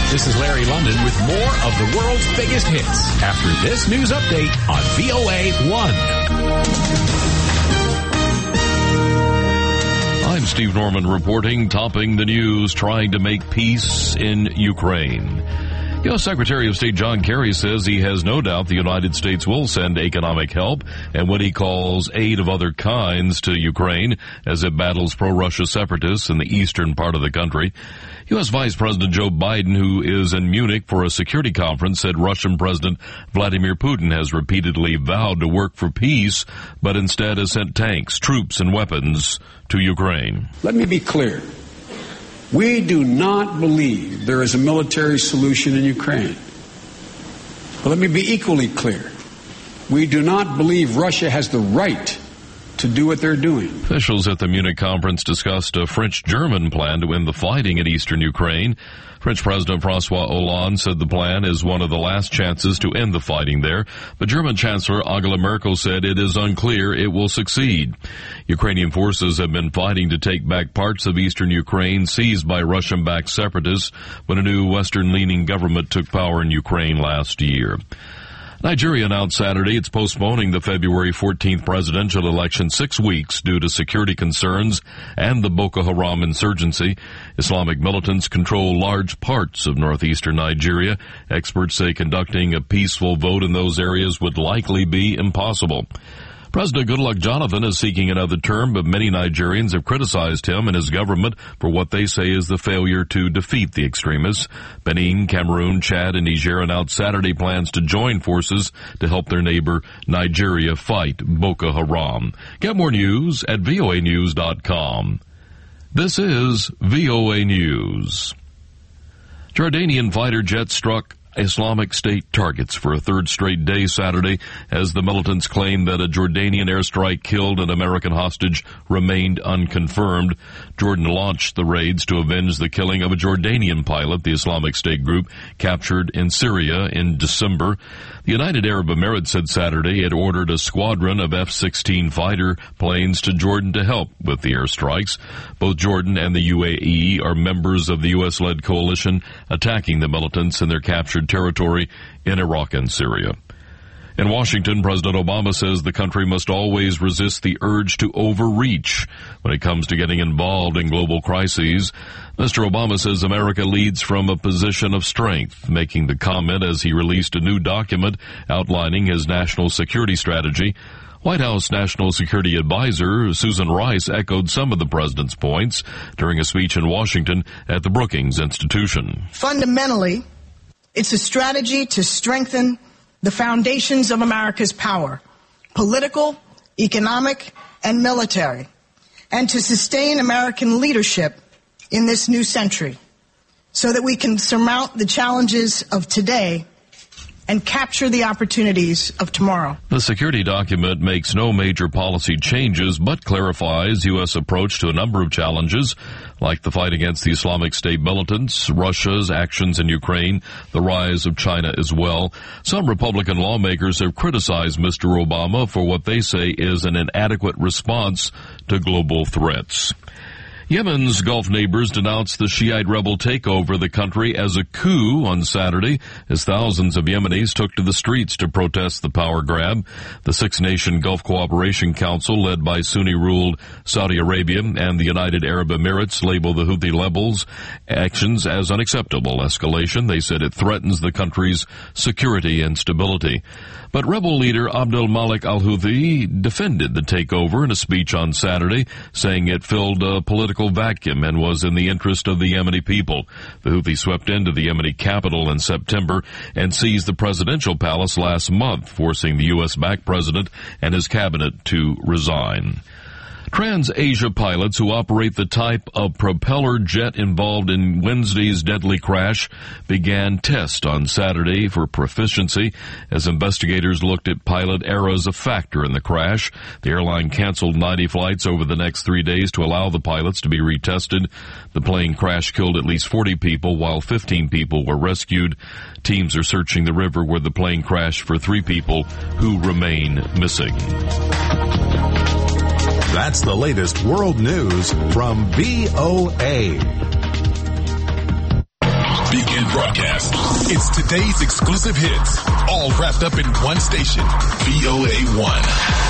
This is Larry London with more of the world's biggest hits after this news update on VOA 1. I'm Steve Norman reporting, topping the news, trying to make peace in Ukraine. U.S. Secretary of State John Kerry says he has no doubt the United States will send economic help and what he calls aid of other kinds to Ukraine as it battles pro-Russia separatists in the eastern part of the country. U.S. Vice President Joe Biden, who is in Munich for a security conference, said Russian President Vladimir Putin has repeatedly vowed to work for peace, but instead has sent tanks, troops, and weapons to Ukraine. Let me be clear. We do not believe there is a military solution in Ukraine. But let me be equally clear. We do not believe Russia has the right to do what they're doing. Officials at the Munich conference discussed a French-German plan to end the fighting in eastern Ukraine. French President François Hollande said the plan is one of the last chances to end the fighting there, but German Chancellor Angela Merkel said it is unclear it will succeed. Ukrainian forces have been fighting to take back parts of eastern Ukraine seized by Russian-backed separatists when a new Western-leaning government took power in Ukraine last year. Nigeria announced Saturday it's postponing the February 14th presidential election 6 weeks due to security concerns and the Boko Haram insurgency. Islamic militants control large parts of northeastern Nigeria. Experts say conducting a peaceful vote in those areas would likely be impossible. President Goodluck Jonathan is seeking another term, but many Nigerians have criticized him and his government for what they say is the failure to defeat the extremists. Benin, Cameroon, Chad, and Niger announced Saturday plans to join forces to help their neighbor Nigeria fight Boko Haram. Get more news at voanews.com. This is VOA News. Jordanian fighter jets struck Islamic State targets for a third straight day Saturday as the militants claimed that a Jordanian airstrike killed an American hostage remained unconfirmed. Jordan launched the raids to avenge the killing of a Jordanian pilot the Islamic State group captured in Syria in December. The United Arab Emirates said Saturday it ordered a squadron of F-16 fighter planes to Jordan to help with the airstrikes. Both Jordan and the UAE are members of the U.S.-led coalition attacking the militants in their captured territory in Iraq and Syria. In Washington, President Obama says the country must always resist the urge to overreach when it comes to getting involved in global crises. Mr. Obama says America leads from a position of strength, making the comment as he released a new document outlining his national security strategy. White House National Security Advisor Susan Rice echoed some of the president's points during a speech in Washington at the Brookings Institution. Fundamentally, it's a strategy to strengthen the foundations of America's power, political, economic, and military, and to sustain American leadership in this new century so that we can surmount the challenges of today and capture the opportunities of tomorrow. The security document makes no major policy changes, but clarifies U.S. approach to a number of challenges, like the fight against the Islamic State militants, Russia's actions in Ukraine, the rise of China as well. Some Republican lawmakers have criticized Mr. Obama for what they say is an inadequate response to global threats. Yemen's Gulf neighbors denounced the Shiite rebel takeover of the country as a coup on Saturday as thousands of Yemenis took to the streets to protest the power grab. The six-nation Gulf Cooperation Council, led by Sunni-ruled Saudi Arabia and the United Arab Emirates, labeled the Houthi rebels' actions as unacceptable escalation. They said it threatens the country's security and stability. But rebel leader Abdul Malik al-Houthi defended the takeover in a speech on Saturday, saying it filled a political vacuum and was in the interest of the Yemeni people. The Houthi swept into the Yemeni capital in September and seized the presidential palace last month, forcing the U.S.-backed president and his cabinet to resign. TransAsia pilots who operate the type of propeller jet involved in Wednesday's deadly crash began tests on Saturday for proficiency as investigators looked at pilot error as a factor in the crash. The airline canceled 90 flights over the next 3 days to allow the pilots to be retested. The plane crash killed at least 40 people while 15 people were rescued. Teams are searching the river where the plane crashed for 3 people who remain missing. That's the latest world news from VOA. Begin broadcast. It's today's exclusive hits, all wrapped up in one station, VOA1.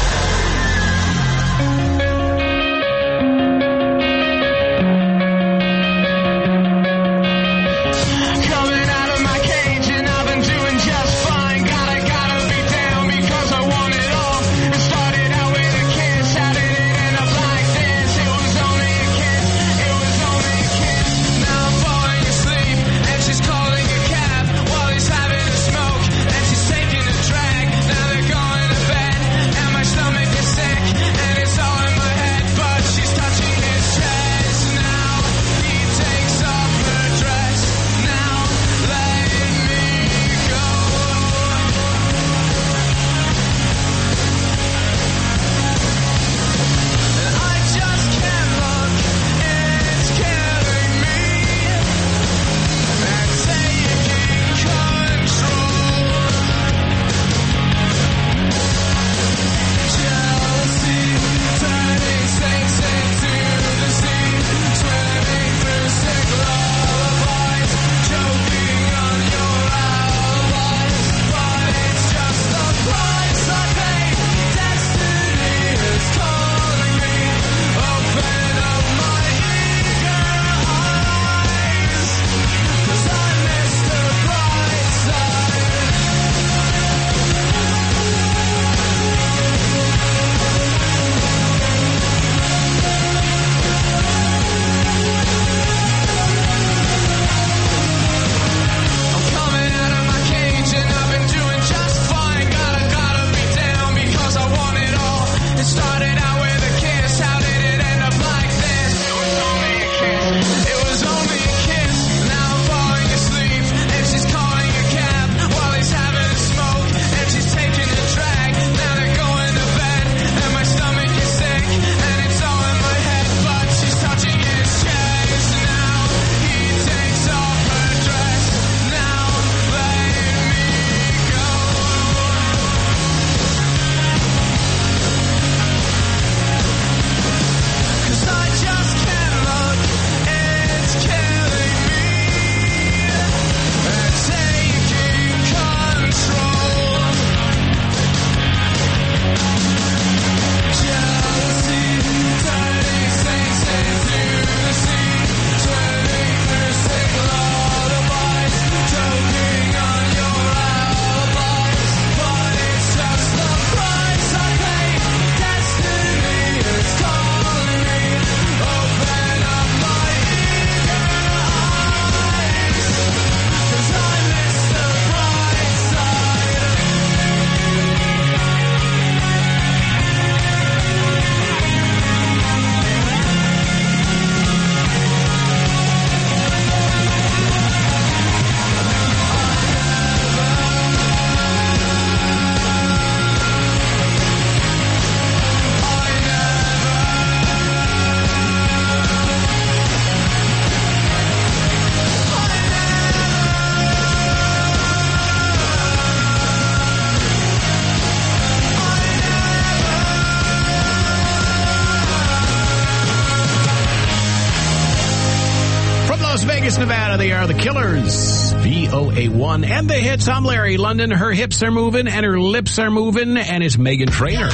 Nevada, they are the Killers, VOA1, and the hits. I'm Larry London. Her hips are moving and her lips are moving, and it's Meghan Trainor.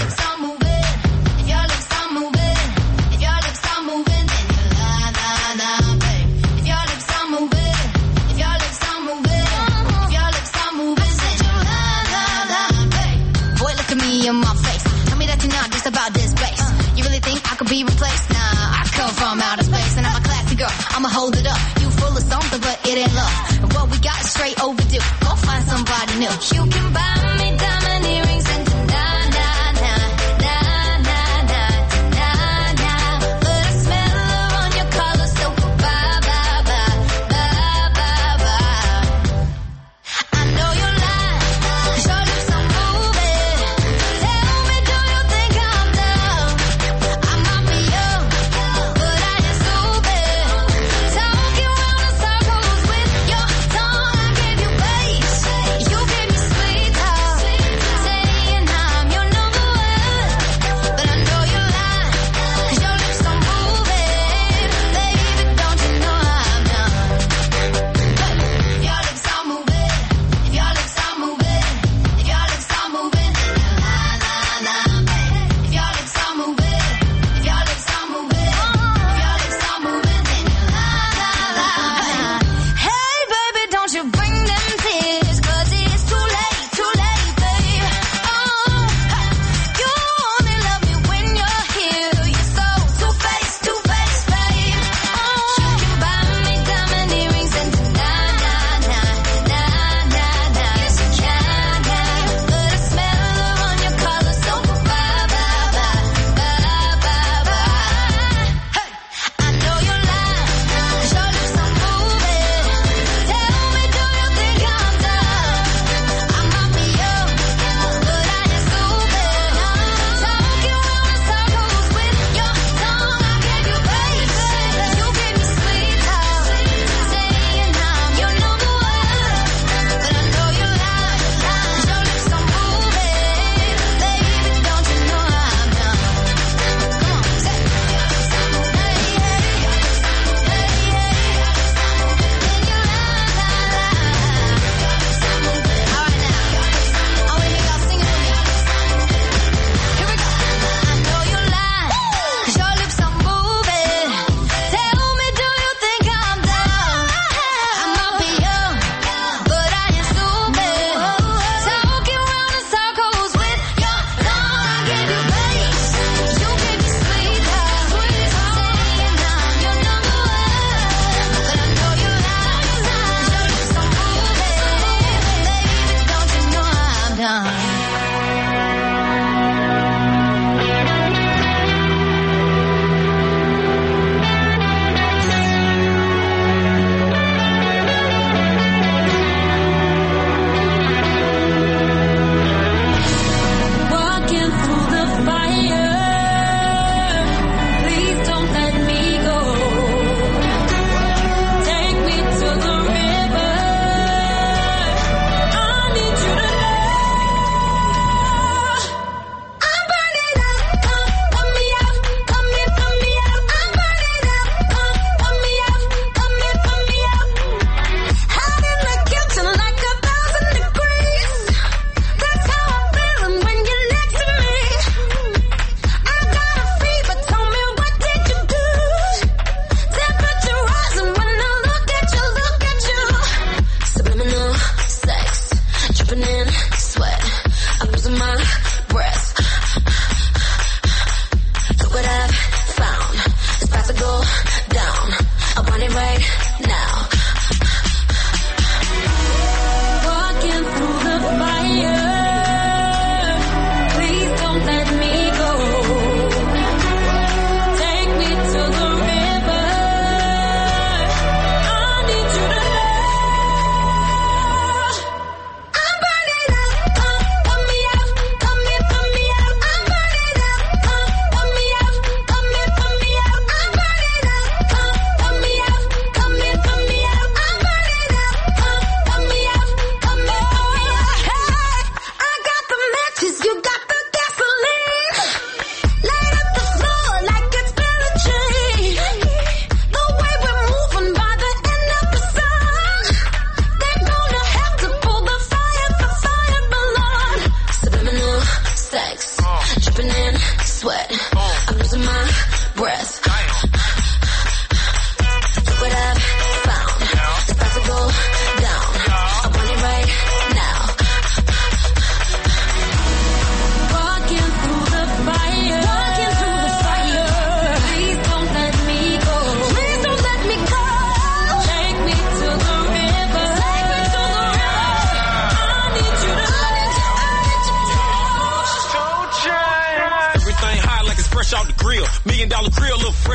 In my face, tell me that you're not just about this bass. You really think I could be replaced? Nah, I come from outer space, and I'm a classy girl. I'ma hold it up. You full of something, but it ain't love. And what we got is straight overdue. Go find somebody new. You can buy me diamond earrings and but I smell her on your collar, so bye, bye, bye, bye, bye, bye. I know you're lying, 'cause your lips are moving. Tell me, do you think I'm dumb? I might be young, but I ain't stupid. Talking round in circles with your tongue. I gave you bass, you gave me sweet talk. Say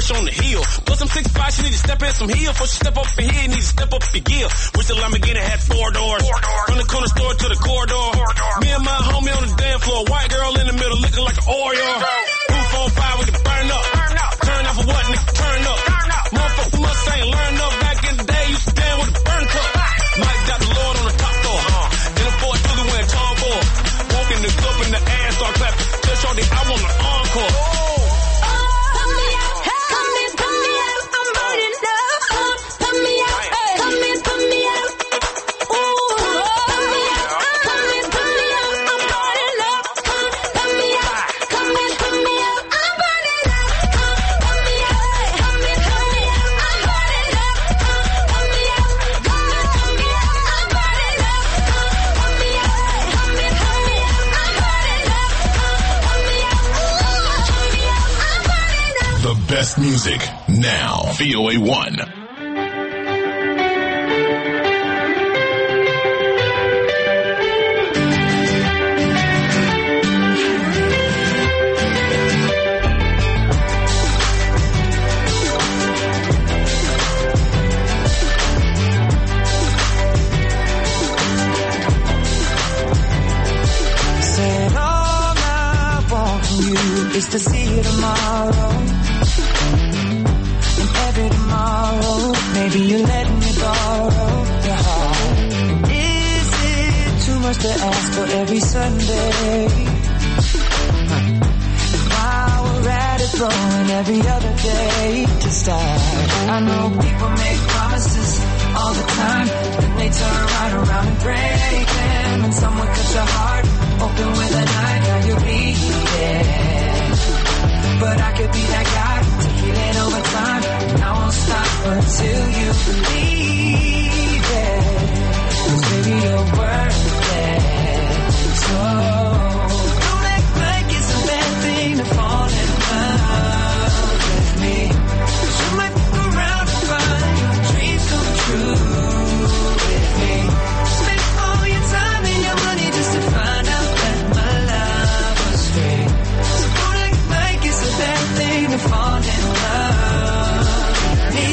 push on the heel. Plus I'm 6'5", she need to step in some heel. Before she step up in here, you need to step up your gear. Wish the Lamborghini had 4 doors. From the corner store to the corridor. Me and my homie on the damn floor. White girl in the middle looking like an Oreo. Roof on fire, we can burn up. Turn up for what, nigga, turn up. Motherfucker must ain't learned up. Back in the day, you stand with a burn cup. Mike got the Lord on the top floor. Then a 4-2 when Tom Ford. Walk in the club and the ass start clapping. Tell Shorty I want an encore. Best music now. VOA1. Said all I want from you is to see you tomorrow. Tomorrow, maybe you let me borrow your heart. Is it too much to ask for every Sunday? And while we're at it, throwing every other day to start. I know people make promises all the time, then they turn right around and break them. And someone cuts your heart open with a knife, now you'll be dead. But I could be that guy to heal it over time, and I won't stop until you believe it. 'Cause baby, you're worth it. So don't act like it's a bad thing to fall in love with me. 'Cause you might fuck around and find your dreams come true with me. Spend all your time and your money just to find out that my love was free. So don't act like it's a bad thing to fall in love with me.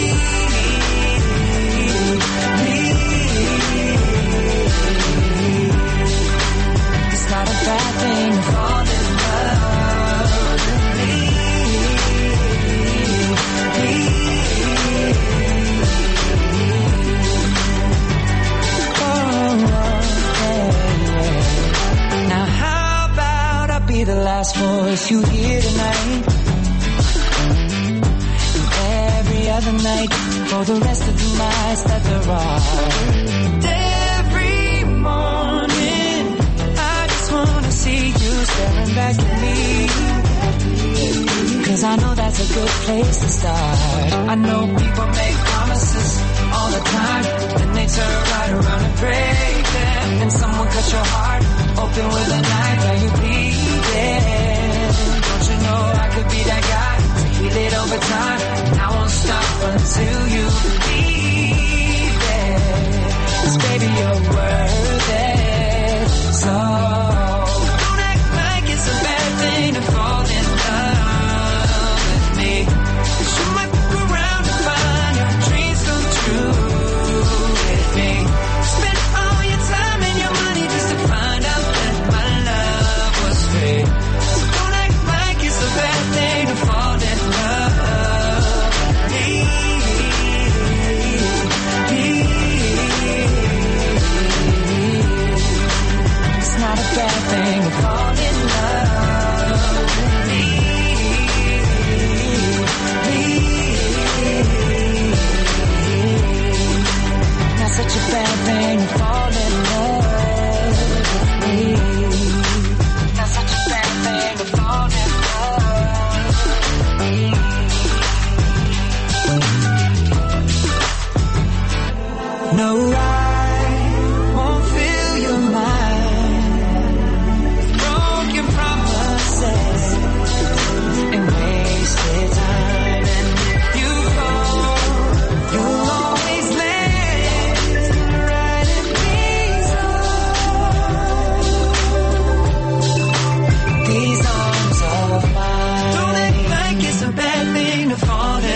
It's not a bad thing to fall in love with me. Now how about I be the last voice you hear tonight, and every other night for the rest of the nights that there are. And every morning I just wanna see you staring back at me, 'cause I know that's a good place to start. I know people make promises all the time, then they turn right around and break them. And someone cut your heart open with a knife, now you bleeding. Don't you know I could be that guy to heal it over time, and I won't stop until you believe it. 'Cause baby, you're worth it. So don't act like it's a bad thing to fall in love with me. 'Cause you might fuck around and find your dreams come true with me. Spend all your time and your money just to find out that my love was free. So don't act like it's a bad thing to fall in love with me. It's not a bad thing to fall in love with me. Not such a bad thing to fall in love with me. Not such a bad thing to fall in love with me. No, I won't fill your mind with broken promises and wasted time. And if you fall, you'll always land right in these arms of mine. Don't act like it's a bad thing to fall in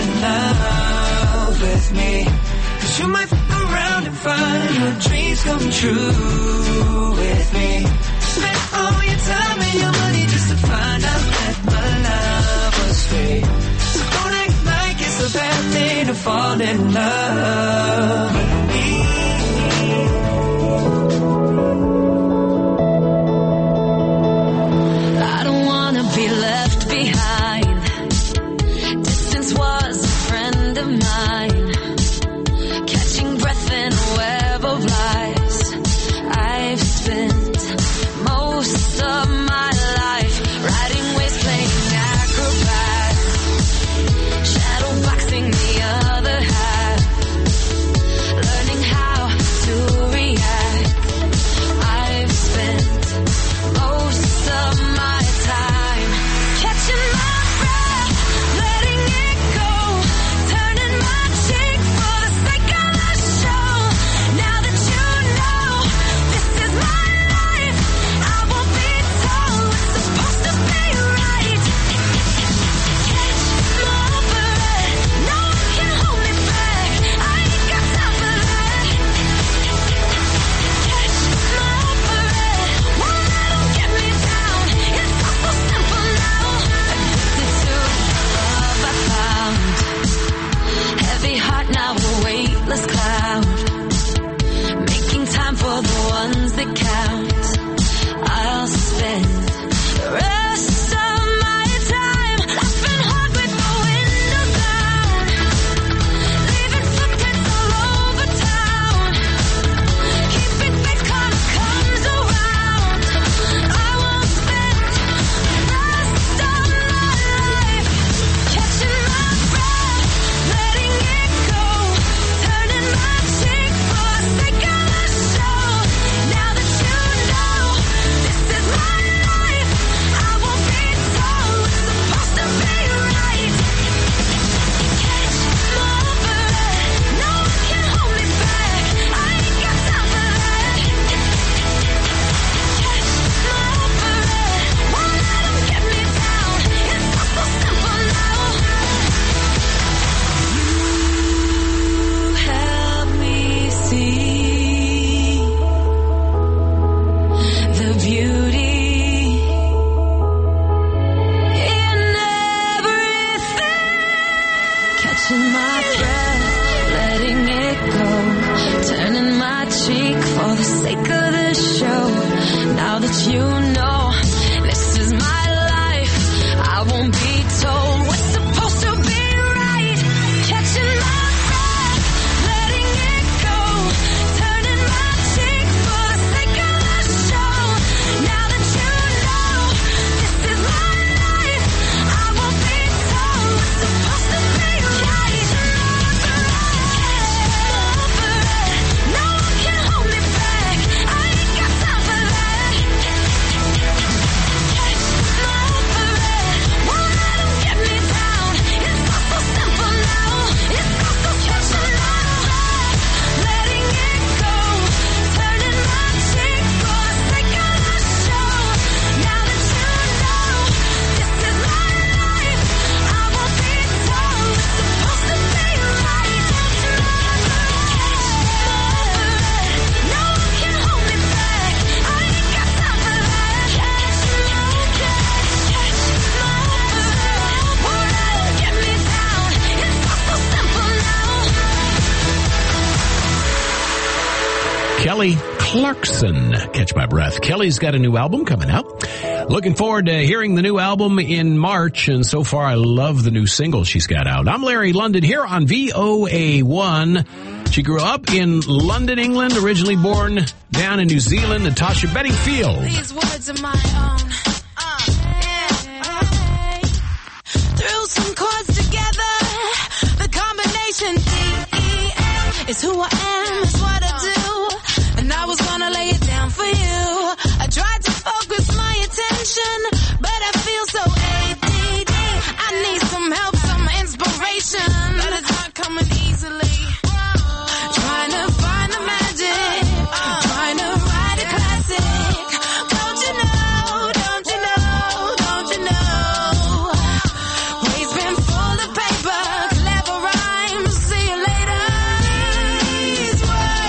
and find your dreams come true with me. Spend all your time and your money just to find out that my love was free. So don't act like it's a bad thing to fall in love with me. I don't wanna be left behind. Distance was a friend of mine. Catching breath in a web of lies. I've spent most of my life riding waves, playing acrobats, shadow boxing the other half, learning how to react. I've spent most of my time catching my breath, letting it go, turning my cheek for the sake of the show. Now that you know this is my life, I won't be told what's supposed to be right. Catch my breath, no one can hold me back. I ain't got time for that. Catch my breath, won't let 'em get me down. It's all so simple now. Addicted to love I found. Heavy heart now a weightless cloud. Making time for the ones that count. I'll spend the rest of my time laughing hard with the windows down, leaving footprints all over town. Keeping faith kind of comes around. I won't spend the rest of my life catching my breath, letting it go, turning my cheek for the sake of the show. Now that you know this is my life, I won't be told what's supposed to be right. Catch my breath, no one can hold me back. I ain't got time for that. Catch my breath, won't let 'em get me down. It's all so simple now. You help me see the beauty in everything. Catching my breath, letting it go, turning my cheek for the sake of the show. Now that you know this is my life, I won't be told what's supposed to be right. Catching my breath, letting it go, turning my cheek for the sake of the show. Now that you know this is my life, I won't be told what's supposed to be right. No one can hold me back. I ain't got time for that. Catch my breath, won't let 'em get me down. It's all so simple now. It's all so catching my breath, letting it go, turning my cheek for the sake of the show. Now that you know this is my life, I won't be told what's supposed to be right. No one can hold me back. I ain't got time for that. Catch my breath, won't let 'em get me down. It's all so simple now. Kelly Clarkson, Catch My Breath. Kelly's got a new album coming out. Looking forward to hearing the new album in March, and so far I love the new single she's got out. I'm Larry London here on VOA1. She grew up in London, England, originally born down in New Zealand, Natasha Bedingfield. These words are my own. Threw some chords together. The combination D-E-F is who I am, is what I do. And I was gonna lay it down for you. I tried to focus my attention, but I feel so ADD. I need some help, some inspiration, but it's not coming easily. Trying to find the magic, trying to write a classic. Don't you know, don't you know, don't you know? Waste bin full of paper, clever rhymes. See you later. These words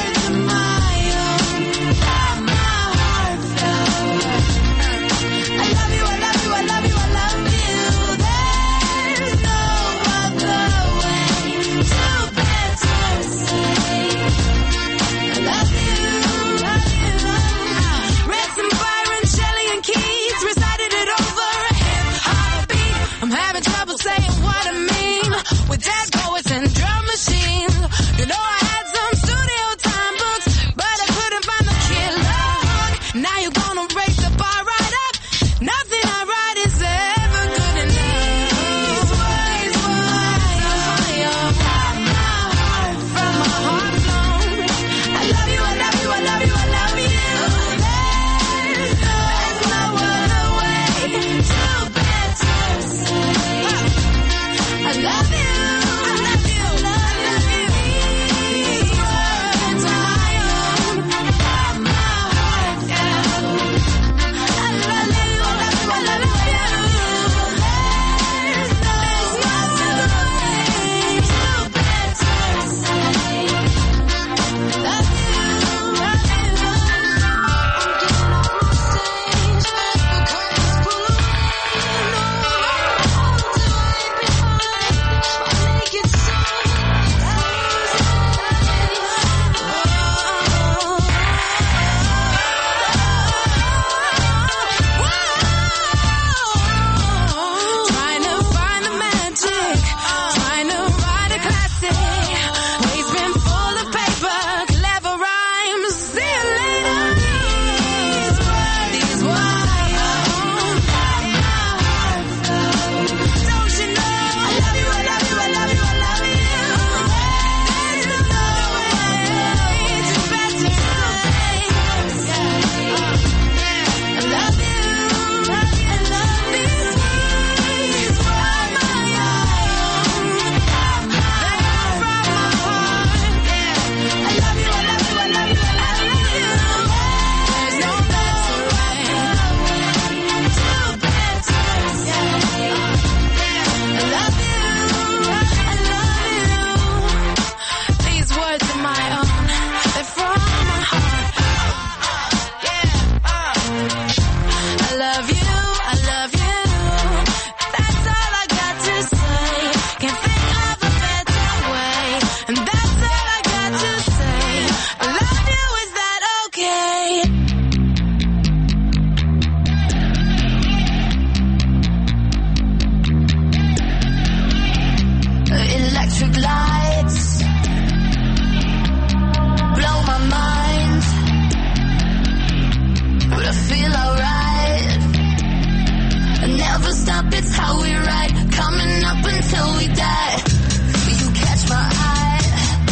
stop, it's how we ride. Coming up until we die. You catch my eye.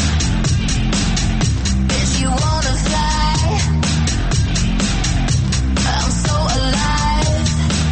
If you wanna fly, I'm so alive.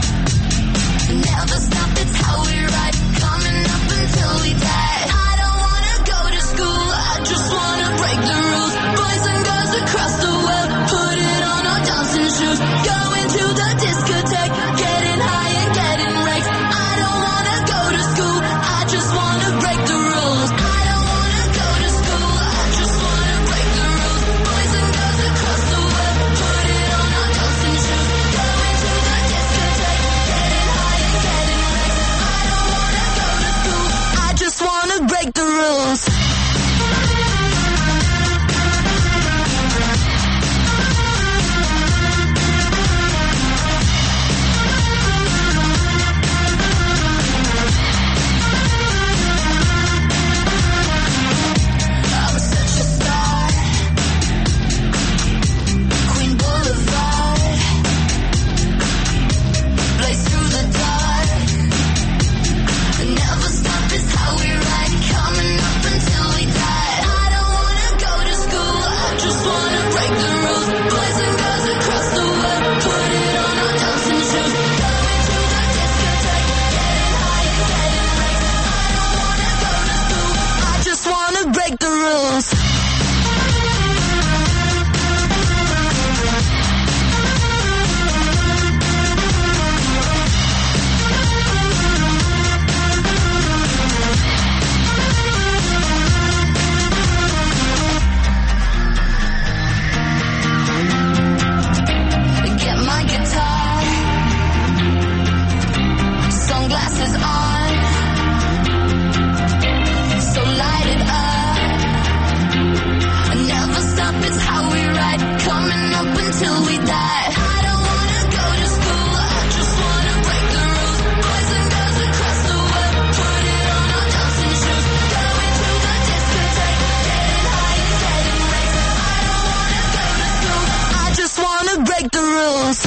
Never stop, it's how we ride. Coming up until we die. I don't wanna go to school, I just wanna break the rules. Boys and girls across the world, put it on our dancing shoes. Going to the discotheque, getting high and getting wrecked. I don't wanna go to school, I just wanna break the rules. I don't wanna go to school, I just wanna break the rules. Boys and girls across the world, put it on our dancing shoes. Going to the discotheque, getting high and getting wrecked. I don't wanna go to school, I just wanna break the rules. I'm such a star. Queen Boulevard. Blaze through the dark. Never stop, it's how we ride. Coming up until we die. I don't wanna go to school, I just wanna break the rules. Boys and girls across the world, put it on our dancing shoes. Going to the discotheque, getting high and getting wrecked. I don't wanna go to school, I just wanna break the rules. Get my guitar, sunglasses on, so light it up. Never stop, it's how we ride. Coming up until we die. I don't wanna go to school, I just wanna break the rules. Boys and girls across the world, put it on our dancing shoes. Going to the discotheque, getting high and getting wrecked. I don't wanna go to school, I just wanna break the rules.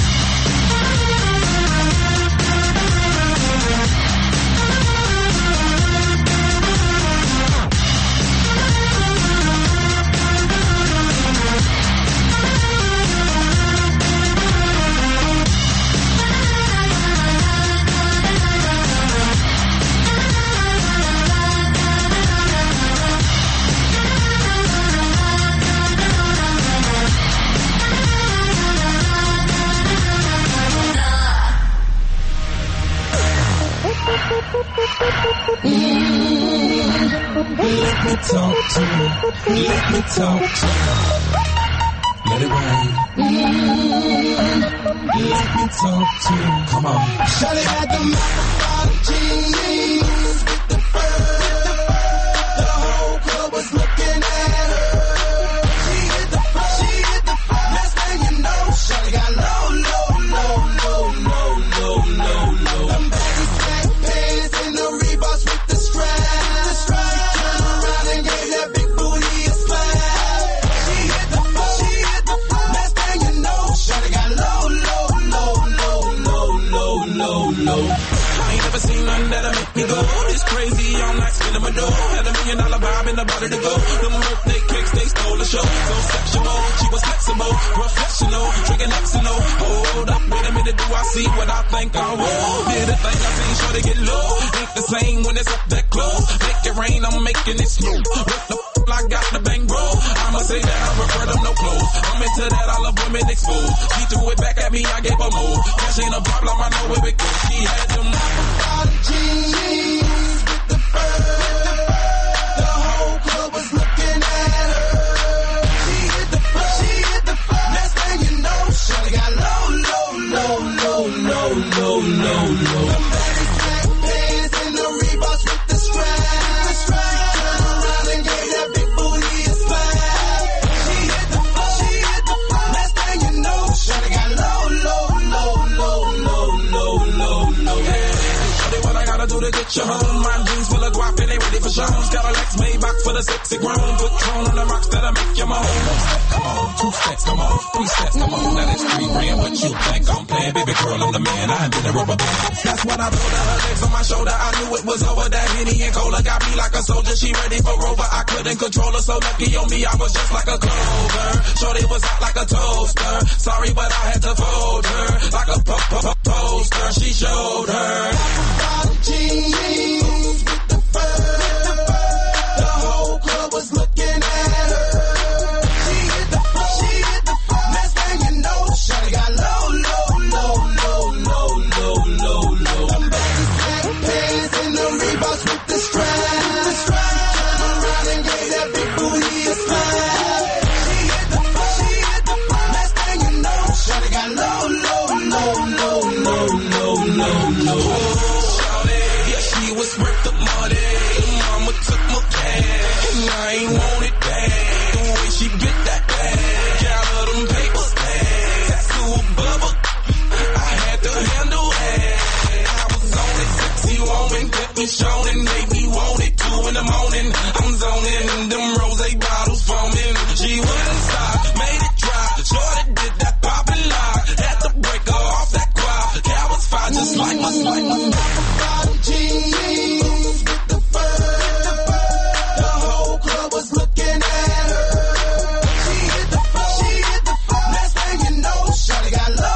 Let me talk to you. Let me talk to you. Let it rain. Let me talk to you. Come on. Shawty had the microphone jeans with the fur. The whole club was looking at her. She hit the floor. Next thing you know, Shawty got low. Them baggy slack pants and the Reeboks with the strap. Turn around and gave that big booty a slap. She hit the floor. Next thing you know, Shawty got low. I ain't never seen nothing that'll make me go. It's crazy, all night spinning my dough. Had $1 million vibe in the body to go. Them birthday cakes, they stole the show. So sexual, she was flexible, professional, drinking Xano. Hold up, wait a minute, do I see what I think I will? Did a thing I seen, sure to get low. Ain't the same when it's up that close. Make it rain, I'm making it snow. What the I got the bang bro. I'ma say that I prefer them no clothes. I'm into that, I love women exposed. She threw it back at me, I gave her more. Cash ain't a problem, I know where it goes. She had them jeans with the fur. The whole club was looking at her. She hit the floor. Next thing you know, Shawty got low. Them baggy slack pants and the Reeboks with the strap. Turn around and gave that big booty a slap. She hit the floor. Next thing you know, Shawty got low. Shawty, what I gotta do to get you home? My jeans full of guap and they ready for shows. Got a Lex Maybach for the sexy grown. Put Tron on the rocks that'll make you moan. Come on. 2 steps, come on. 3 steps, come on. Now that's 3 grand. What you think I'm playing? Baby girl, I'm the man. I did a rubber band. That's when I told her legs on my shoulder. I knew it was over. That Henny and Cola got me like a soldier. She ready for Rover. I couldn't control her. So lucky on me, I was just like a clover. Shorty was hot like a toaster. Sorry, but I had to fold her. Like a poster. She showed her. Jeans with the fur. The whole club was looking at her. She hit the floor. Next thing you know, shawty got low. Them baggy black pants and the Reeboks with the strap. Turn around and gave that big booty a slap. She hit the floor. Next thing you know, shawty got low. Shawty, was worth the money. Mama took my cash, and I ain't want it back. The way she bit that ass, got all them papers back. Tattoo a bubble, I had to handle that. I was on it, sexy woman, kept me showing, and made me want it. 2 in the morning, I'm zoning, them rose bottles foaming. She wouldn't stop, made it drop. Shorty did that pop and lock, had to break her off that quad. Cat was fine, just like my jeans with the fur. The whole club was looking at her. She hit the floor. Next thing you know, shawty got low.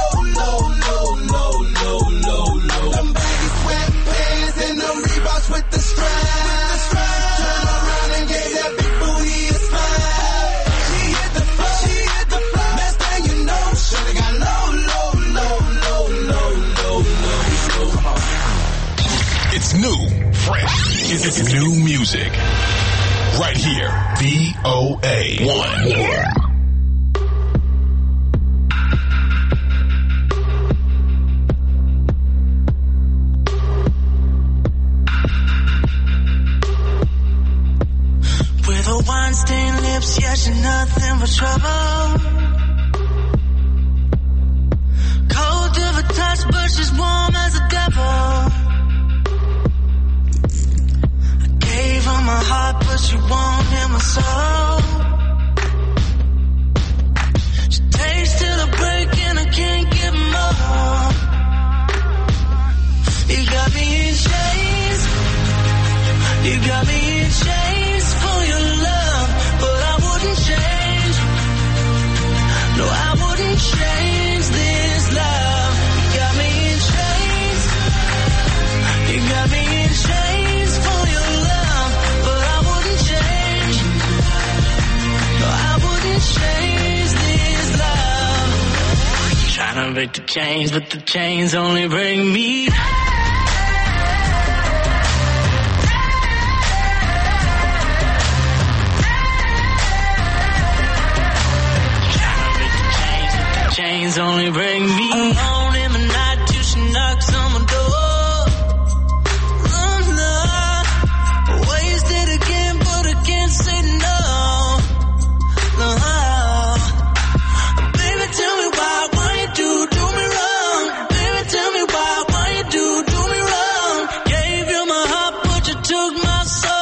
Them baggy sweatpants and the Reeboks with the strap. Turn around and gave that big booty a slap. She hit the floor. Next thing you know, shawty got low. It's new, fresh. It's new music. Right here. VOA 1. With her wine-stained lips, yeah, she's nothing but trouble. Cold to the touch, but she's warm as a devil. Gave her my heart, but she won't hear my soul. She takes till I break and I can't get more. You got me in chains. You got me in chains for your love, but I wouldn't change. No, I wouldn't change this love. You got me in chains. You got me in chains for your love, but I wouldn't change. No, I wouldn't change this love. Trying to break the chains, but the chains only bring me. Chains only bring me alone in the night till she knocks on my door. Oh no, wasted again, but I can't say no. No, baby, tell me why you do me wrong? Baby, tell me why you do me wrong? Gave you my heart, but you took my soul.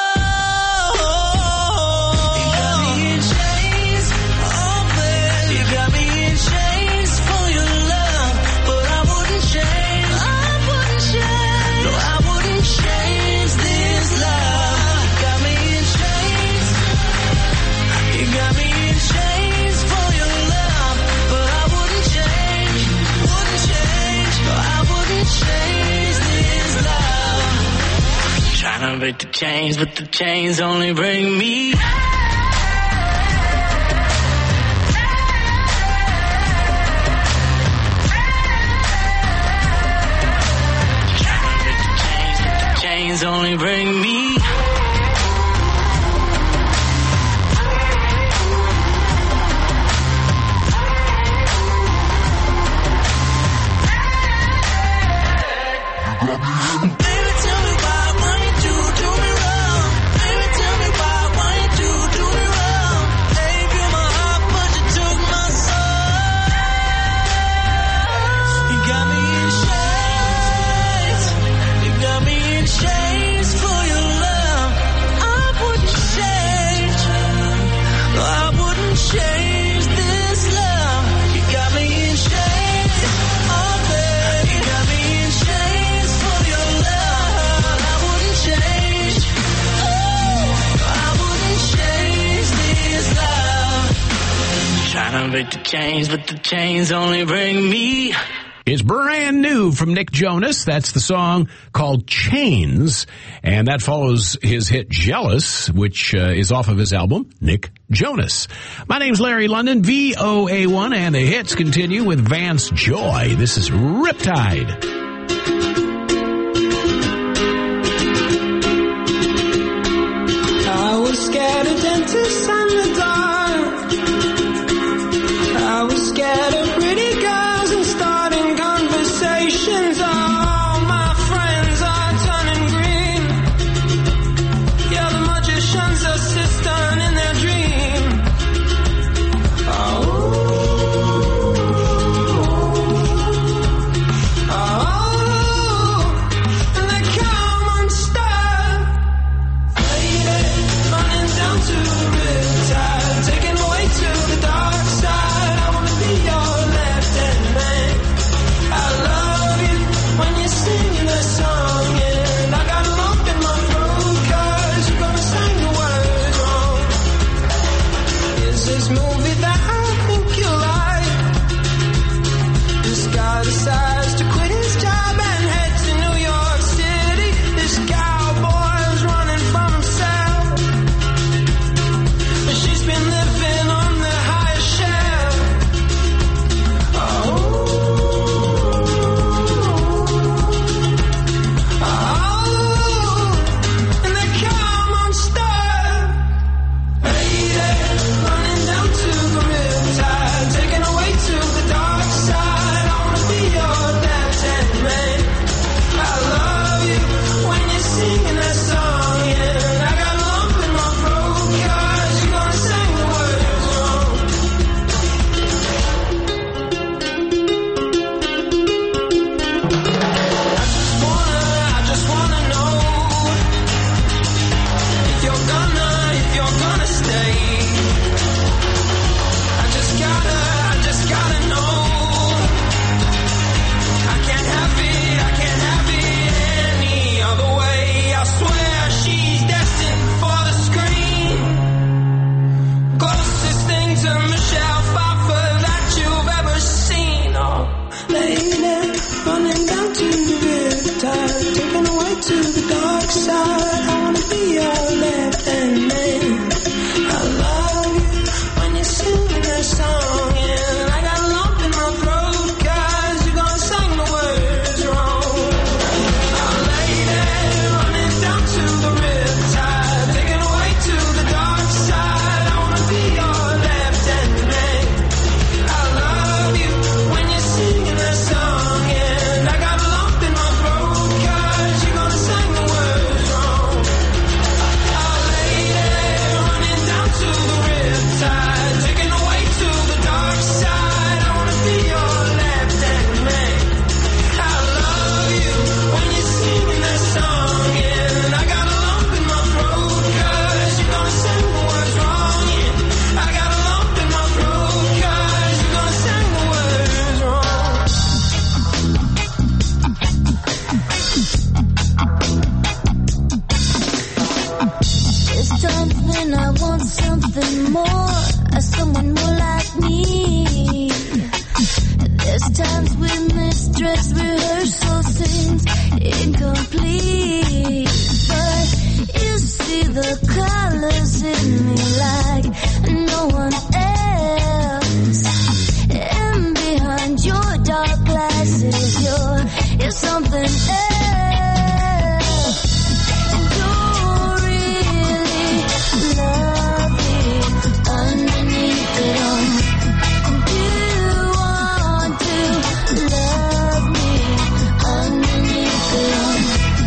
You got me in chains, oh baby, you got me in chains for your love, but I wouldn't change. No, I wouldn't change this love. You got me in chains. You got me in chains for your love, but I wouldn't change. No, I wouldn't change this love. Trying to break the chains, but the chains only bring me. Chains only bring me. Baby, tell me why you do me wrong? Baby, tell me why you do I break the chains, but the chains only bring me. It's brand new from Nick Jonas. That's the song called Chains. And that follows his hit Jealous, which is off of his album, Nick Jonas. My name's Larry London, VOA1, and the hits continue with Vance Joy. This is Riptide. I was scared of dentists and the dark. I was scared of pretty girls and starting conversations. All my friends are turning green. Yeah, the magician's assistant in their dream. And they come unstuck. Running down to the riptide, taking away to the dark side. I wanna be your left-hand man. I love you when you're singing that song, and I got a lump in my throat 'cause you're gonna sing the words wrong. Is this movie that I think you like? This guy decides to quit his job and head to New York City. This cowboy's running from himself. She's been living on the highest shelf. And they come unstuck. Lady, running down to the riptide, taking away to the dark side. I wanna be your left-hand man. I love you when you're singing that song, and I got a lump in my throat 'cause you're gonna sing the words wrong. I just wanna know if you're gonna stay. I just gotta know. I can't have it any other way. I swear she's destined for the screen. Closest thing to Michelle Pfeiffer that you've ever seen. Oh, lady, running down to the riptide, taking away to the dark side. I wanna be your left-hand man. I love you when you're singing that song, and I got a lump in my throat 'cause you're gonna sing the words wrong. Oh, lady, running down to the riptide, taking away to the dark side. I wanna be your left-hand man. I love you when you're singing that song, and I got a lump in my throat 'cause you're gonna sing the words wrong. Oh, lady, running down to the riptide, taking away to the dark side. I wanna be your left-hand man. I love you when you're singing that song, and I got a lump in my throat 'cause you're gonna sing the words wrong. Yeah, I got a lump in my throat 'cause you're gonna sing the words wrong. There's times when I want something more, someone more like me. There's times when this dress rehearsal seems incomplete. But you see the colors in me like no one else. And behind your dark glasses, you're something else. Don't really love me underneath it all. Do you want to love me underneath it all?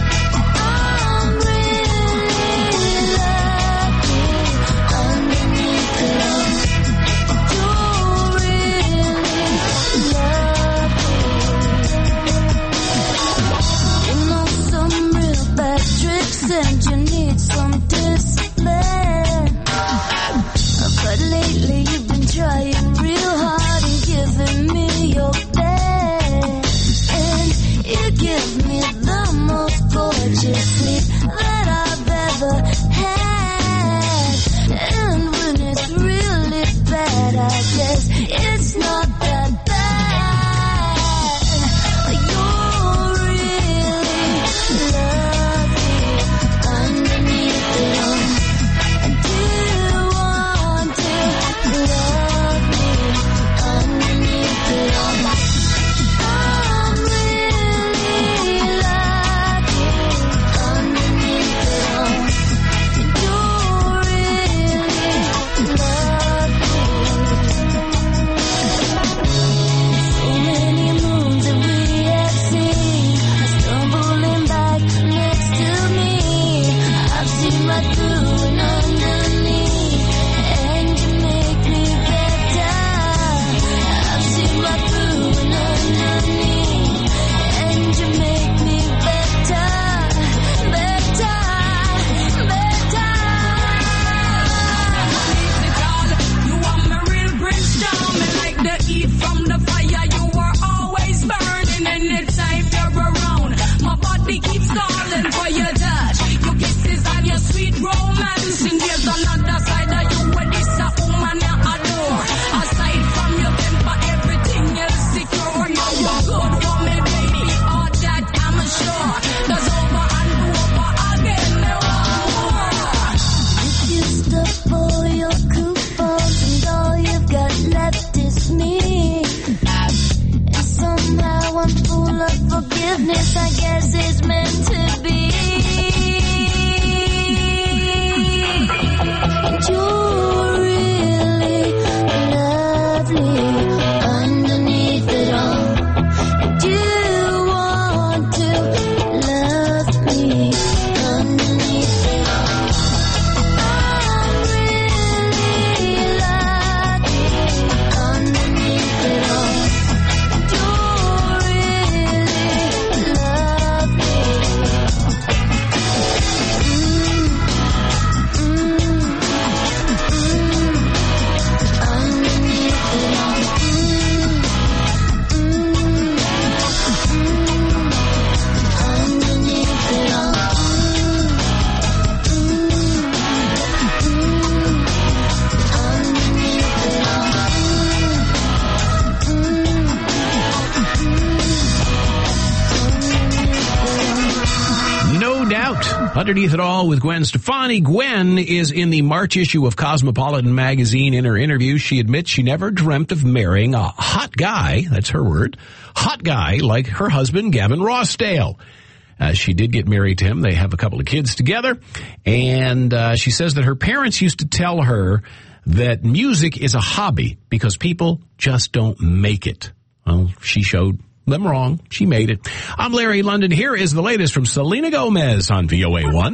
Underneath it all with Gwen Stefani. Gwen is in the March issue of Cosmopolitan magazine. In her interview, she admits she never dreamt of marrying a hot guy, that's her word, hot guy like her husband, Gavin Rossdale. She did get married to him. They have a couple of kids together. And she says that her parents used to tell her that music is a hobby because people just don't make it. Well, she showed them wrong. She made it. I'm Larry London. Here is the latest from Selena Gomez on VOA1.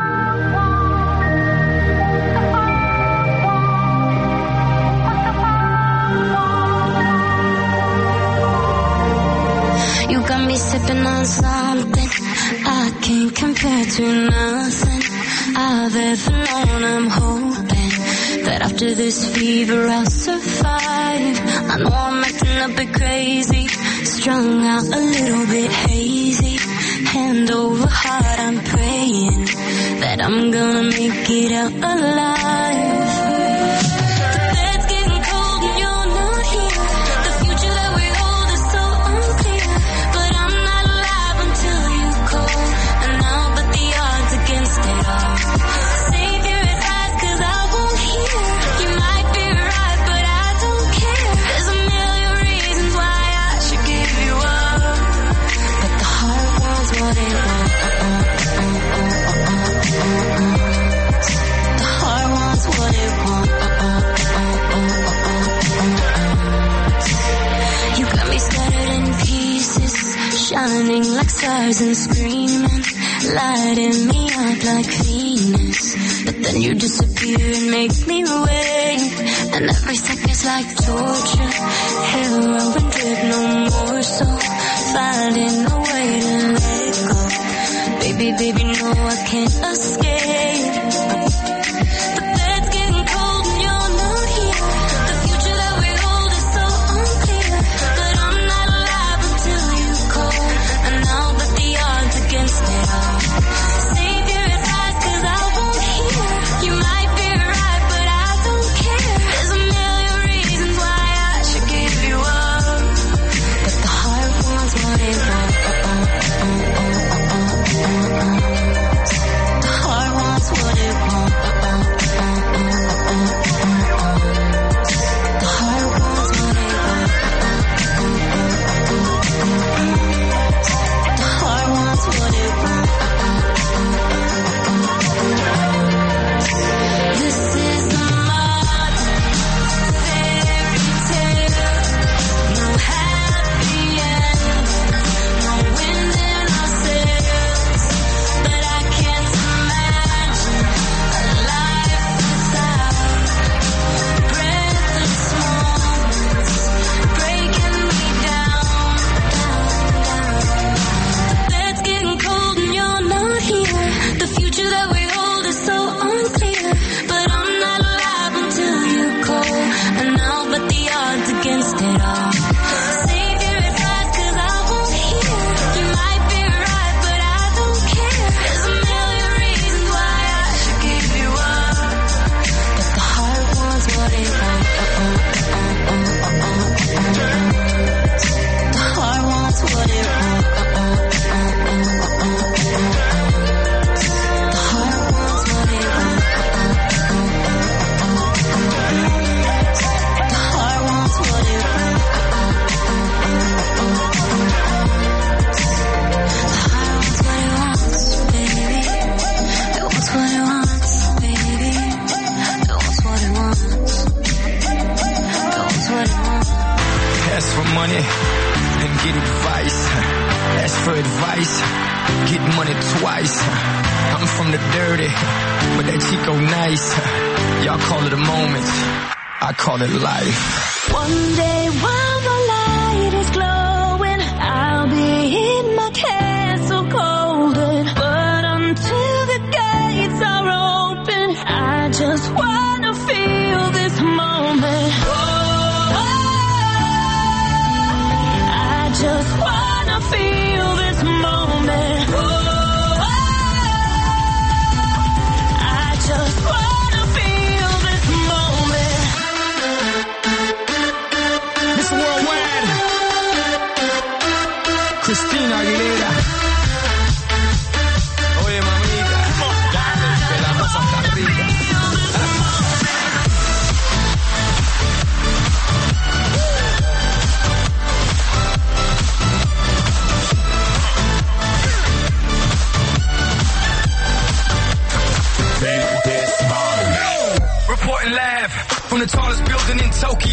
You got me sipping on something I can't compare to nothing I've ever known. I'm hoping that after this fever I'll survive. I know I'm acting a bit crazy, strung out a little bit hazy. Hand over heart, I'm praying that I'm gonna make it out alive. The bed's getting cold and you're not here. The future that we hold is so unclear. But I'm not alive until you call, and I'll bet the odds against it all. Save your advice 'cause I won't hear. You might be right, but I don't care. There's a million reasons why I should give you up, but the heart wants what it wants. The heart wants what it wants. You got me scattered in pieces, shining like stars and screaming, lighting me up like Venus. But then you disappear and make me wait, and every second's like torture. Heroin drip, no more, so finding a way to let go. Baby, no, I can't escape. The bed's getting cold and you're not here. The future that we hold is so unclear. But I'm not alive until you call, and I'll bet the odds against it all. Save your advice 'cause I won't hear. You might be right, but I don't care. There's a million reasons why I should give you up, but the heart wants what it wants. The heart wants what it wants. The heart wants what it wants. The heart wants what it wants. This is the modern fairy tale. No happy end, no wind in our sails. But I can't imagine a life without breathless moments breaking me down. The bed's getting cold and you're not here. The future that we hold is so unclear. But I'm not alive until you call, and I'll bet the odds against it all. Save your advice 'cause I won't hear. You might be right, but I don't care. There's a million reasons why I should give you up, but the heart wants what it wants. The heart wants what it wants. The heart wants what it wants. The heart wants what it wants. The heart wants what it wants, baby. It wants what it wants, baby. It wants what it wants. It wants what it wants. Ask for money and get advice. Ask for advice, get money twice. I'm from the dirty, but that Chico nice. Y'all call it a moment, I call it life. One day while the light is glowing, I'll be in my castle golden. But until the gates are open, I just wanna feel this moment. I just wanna feel this moment. I just wanna feel this moment. Mr. Worldwide, Christina Aguilera. Oye, mamita.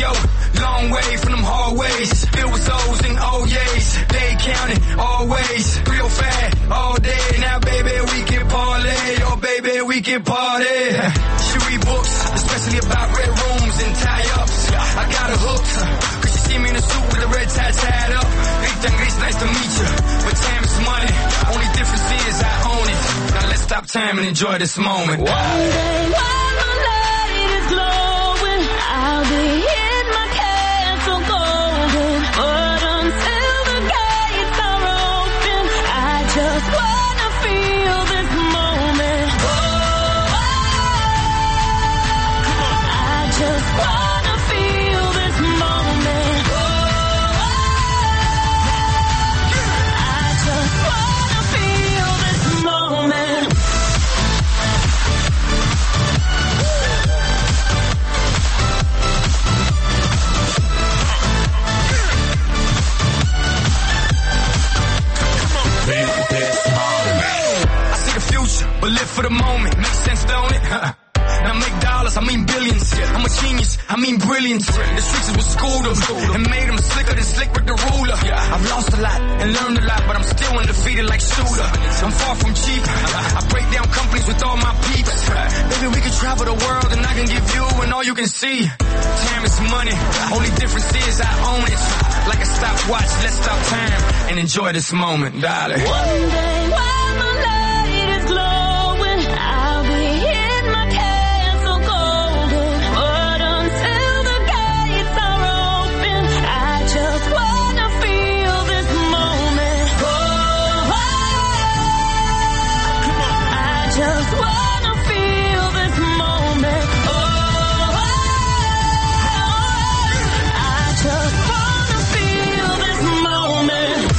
yo, long way from them hallways. Filled with O's and O's. They counting always. Real fat all day. Now, baby, we can parlay. Oh, baby, we can party. She read books, especially about red rooms and tie-ups. I got her hooked. Cause she see me in a suit with a red tie tied up. Rita and Grace, nice to meet you. But time is money. Only difference is I own it. Now let's stop time and enjoy this moment. One day while my light is glowing, I'll be in my castle golden. But until the gates are open, I just wanna feel this moment. I just wanna feel this moment. I just wanna feel this moment. I see the future, but live for the moment. Makes sense, don't it? Now make dollars, I mean billions. I'm a genius, I mean brilliance. The streets is what schooled them and made them slicker than Slick with the ruler. I've lost a lot and learned a lot, but I'm still undefeated like Shooter. I'm far from cheap. I break down companies with all my peeps. Baby, we can travel the world and I can give you and all you can see. Time is money. Only difference is I own it. Like a stopwatch, let's stop time and enjoy this moment, darling. One day while my light is glowing, I'll be in my castle golden. But until the gates are open, I just wanna feel this moment. I just wanna feel this moment. I just wanna feel this moment.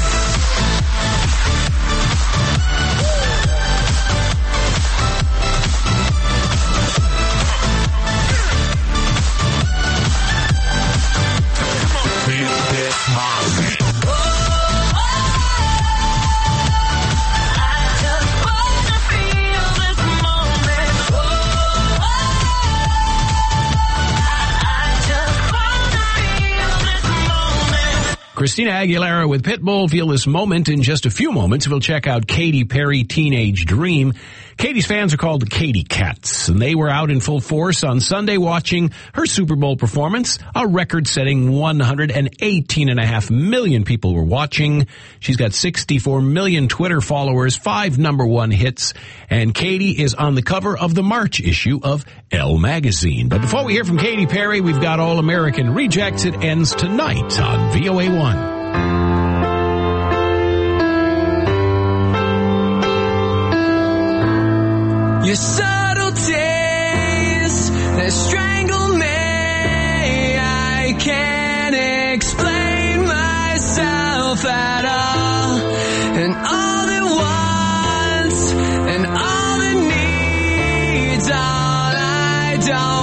Christina Aguilera with Pitbull. Feel this moment in just a few moments. We'll check out Katy Perry, Teenage Dream. Katy's fans are called the Katy Cats, and they were out in full force on Sunday watching her Super Bowl performance. A record-setting 118.5 million people were watching. She's got 64 million Twitter followers, 5 #1 hits, and Katy is on the cover of the March issue of Elle magazine. But before we hear from Katy Perry, we've got All American Rejects. It ends tonight on VOA1. Your subtleties that strangle me, I can't explain myself at all. And all the wants and all the needs, all I don't